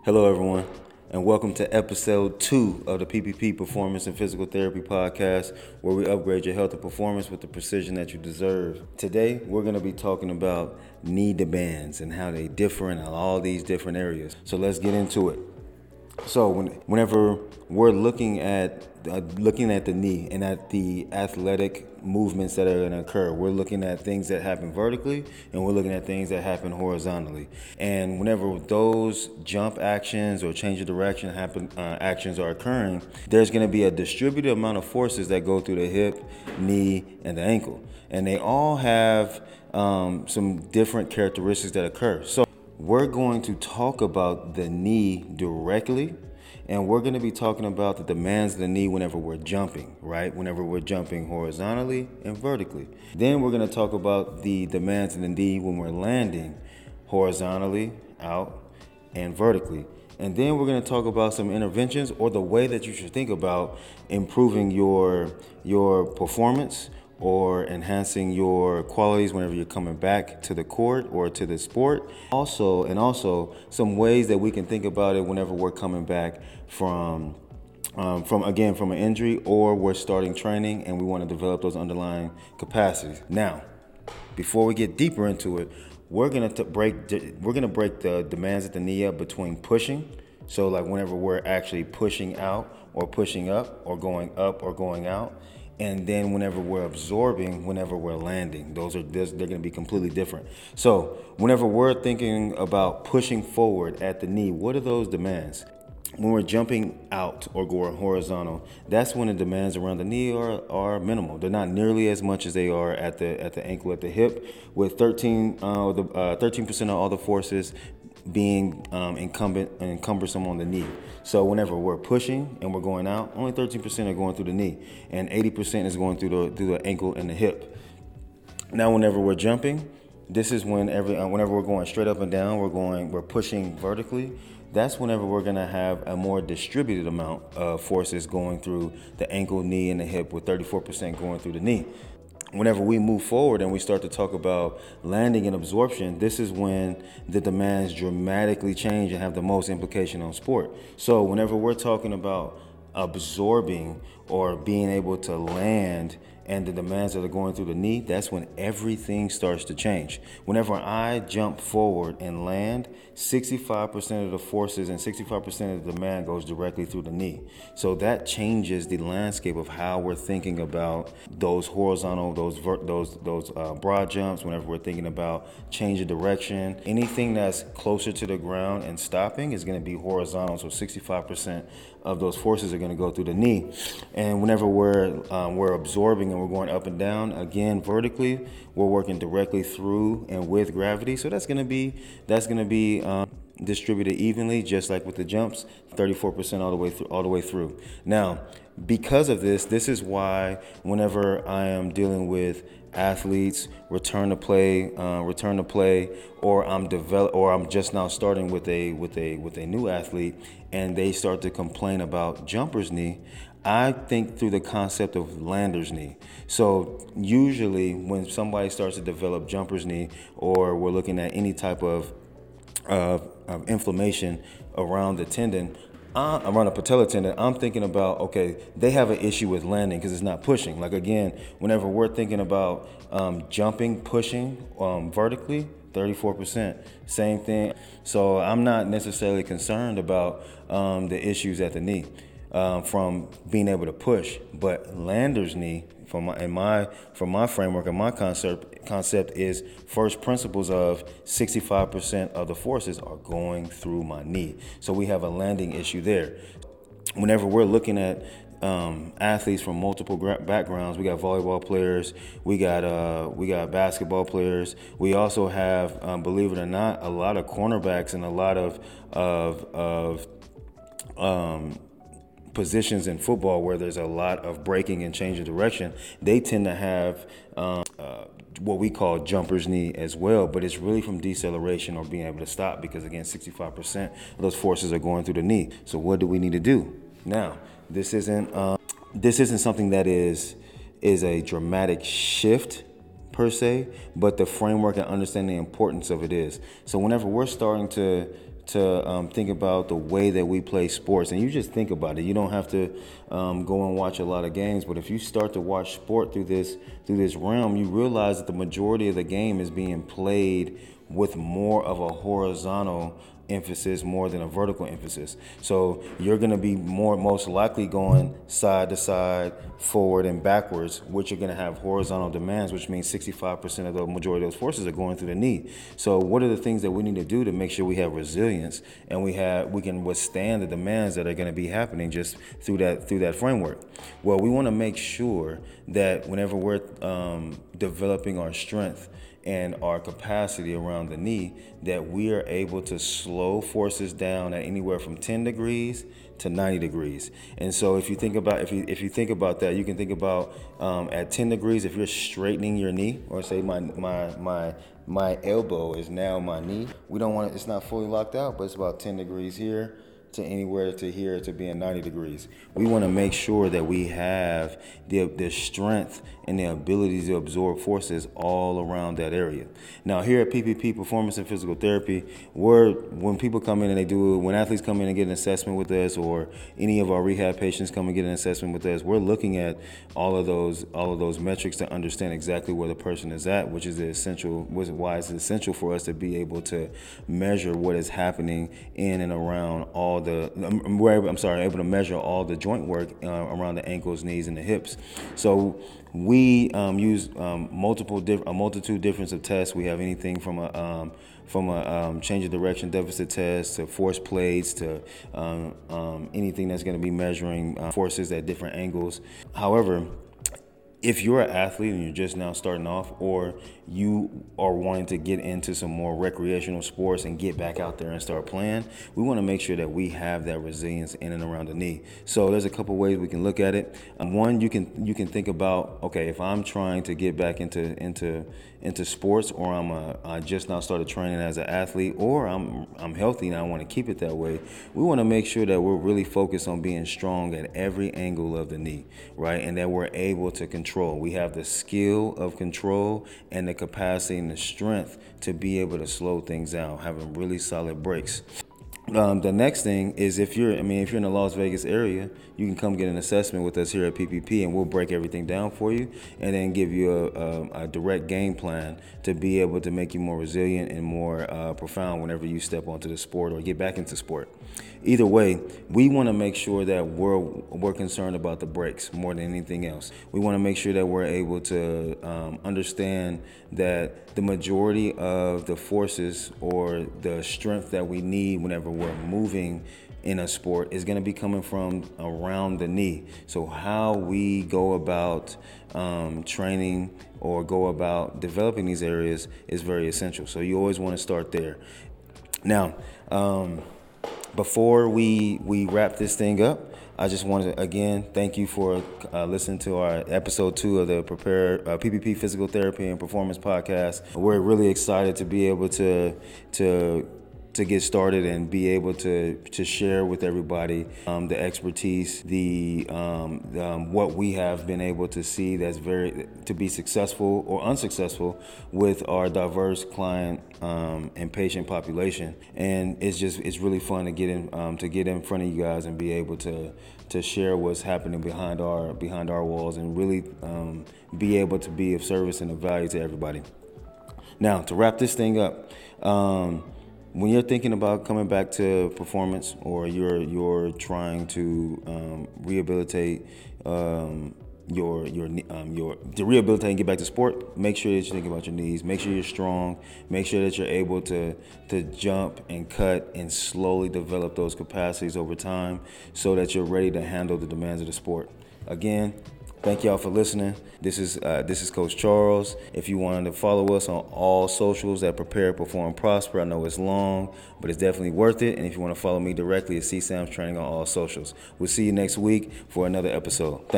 Hello, everyone, and welcome to episode 2 of the PPP Performance and Physical Therapy Podcast, where we upgrade your health and performance with the precision that you deserve. Today, we're going to be talking about knee demands and how they differ in all these different areas. So let's get into it. So whenever we're looking at the knee and at the athletic movements that are going to occur, we're looking at things that happen vertically and we're looking at things that happen horizontally. And whenever those jump actions or change of direction actions are occurring, there's going to be a distributed amount of forces that go through the hip, knee, and the ankle, and they all have some different characteristics that occur. So we're going to talk about the knee directly, and we're going to be talking about the demands of the knee whenever we're jumping, right? Whenever we're jumping horizontally and vertically. Then we're going to talk about the demands of the knee when we're landing horizontally, out, and vertically. And then we're going to talk about some interventions or the way that you should think about improving your performance or enhancing your qualities whenever you're coming back to the court or to the sport. Also some ways that we can think about it whenever we're coming back from an injury, or we're starting training and we want to develop those underlying capacities. Now, before we get deeper into it, we're gonna break the demands at the knee up between pushing. So like whenever we're actually pushing out or pushing up or going out. And then whenever we're absorbing, whenever we're landing, they're going to be completely different. So whenever we're thinking about pushing forward at the knee, what are those demands? When we're jumping out or going horizontal, that's when the demands around the knee are minimal. They're not nearly as much as they are at the ankle, at the hip, with 13% of all the forces being cumbersome on the knee. So whenever we're pushing and we're going out, only 13% are going through the knee, and 80% is going through the ankle and the hip. Now, whenever we're jumping, this is whenever we're going straight up and down, we're pushing vertically. That's whenever we're going to have a more distributed amount of forces going through the ankle, knee, and the hip, with 34% going through the knee. Whenever we move forward and we start to talk about landing and absorption, this is when the demands dramatically change and have the most implication on sport. So whenever we're talking about absorbing or being able to land and the demands that are going through the knee, that's when everything starts to change. Whenever I jump forward and land, 65% of the forces and 65% of the demand goes directly through the knee. So that changes the landscape of how we're thinking about those horizontal, those broad jumps. Whenever we're thinking about change of direction, anything that's closer to the ground and stopping is going to be horizontal. So 65% of those forces are going to go through the knee. And whenever we're absorbing and we're going up and down, again vertically, we're working directly through and with gravity. So that's going to be distributed evenly, just like with the jumps, 34% all the way through. Now, because of this is why whenever I am dealing with athletes return to play, or I'm just now starting with a new athlete, and they start to complain about jumper's knee, I think through the concept of lander's knee. So usually when somebody starts to develop jumper's knee, or we're looking at any type of inflammation around the tendon, around the patella tendon, I'm thinking about, okay, they have an issue with landing because it's not pushing. Like again, whenever we're thinking about jumping, pushing vertically, 34%, same thing. So I'm not necessarily concerned about the issues at the knee from being able to push, but lander's knee, from my framework and my concept is first principles of 65% of the forces are going through my knee. So we have a landing issue there. Whenever we're looking at athletes from multiple backgrounds, we got volleyball players, we got basketball players. We also have, believe it or not, a lot of cornerbacks and a lot of positions in football where there's a lot of breaking and change of direction. They tend to have what we call jumper's knee as well, but it's really from deceleration or being able to stop, because again, 65% of those forces are going through the knee. So what do we need to do? Now, this isn't something that is a dramatic shift per se, but the framework and understanding the importance of it is. So whenever we're starting to think about the way that we play sports. And you just think about it. You don't have to go and watch a lot of games, but if you start to watch sport through this realm, you realize that the majority of the game is being played with more of a horizontal emphasis more than a vertical emphasis. So you're going to be most likely going side to side, forward and backwards, which are going to have horizontal demands, which means 65% of the majority of those forces are going through the knee. So what are the things that we need to do to make sure we have resilience and we can withstand the demands that are going to be happening just through that framework? Well, we want to make sure that whenever we're developing our strength and our capacity around the knee, that we are able to slow forces down at anywhere from 10 degrees to 90 degrees. And so if you think about that, you can think about at 10 degrees, if you're straightening your knee, or say my elbow is now my knee, we don't want it, it's not fully locked out, but it's about 10 degrees here to anywhere to here to being 90 degrees. We want to make sure that we have the strength and the ability to absorb forces all around that area. Now, here at PPP Performance and Physical Therapy, when people come in and when athletes come in and get an assessment with us, or any of our rehab patients come and get an assessment with us, we're looking at all of those metrics to understand exactly where the person is at, which is why it's essential for us to be able to measure what is happening in and around able to measure all the joint work around the ankles, knees, and the hips. So we use a multitude difference of tests. We have anything from a change of direction deficit test to force plates to anything that's going to be measuring forces at different angles. However, if you're an athlete and you're just now starting off, or you are wanting to get into some more recreational sports and get back out there and start playing, we want to make sure that we have that resilience in and around the knee. So there's a couple ways we can look at it. One, you can think about, okay, if I'm trying to get back into sports, or I just now started training as an athlete, or I'm healthy and I want to keep it that way, we want to make sure that we're really focused on being strong at every angle of the knee, right? And that we're able to control. We have the skill of control and the capacity and the strength to be able to slow things down, having really solid brakes. The next thing is if you're in the Las Vegas area, you can come get an assessment with us here at PPP, and we'll break everything down for you and then give you a direct game plan to be able to make you more resilient and more profound whenever you step onto the sport or get back into sport. Either way, we want to make sure that we're concerned about the breaks more than anything else. We want to make sure that we're able to understand that the majority of the forces or the strength that we need whenever we're moving in a sport is going to be coming from around the knee. So how we go about training or go about developing these areas is very essential. So you always want to start there. Now, before we wrap this thing up, I just want to, again, thank you for listening to our episode 2 of the PPP Physical Therapy and Performance Podcast. We're really excited to be able to get started and be able to share with everybody the expertise, what we have been able to see to be successful or unsuccessful with our diverse client and patient population. And it's really fun to get in front of you guys and be able to share what's happening behind our walls, and really be able to be of service and of value to everybody. Now, to wrap this thing up, when you're thinking about coming back to performance, or you're trying to rehabilitate to rehabilitate and get back to sport, make sure that you're thinking about your knees. Make sure you're strong. Make sure that you're able to jump and cut and slowly develop those capacities over time, so that you're ready to handle the demands of the sport. Again, thank y'all for listening. This is Coach Charles. If you wanted to follow us on all socials at Prepare, Perform, Prosper, I know it's long, but it's definitely worth it. And if you want to follow me directly, it's CSAMS Training on all socials. We'll see you next week for another episode.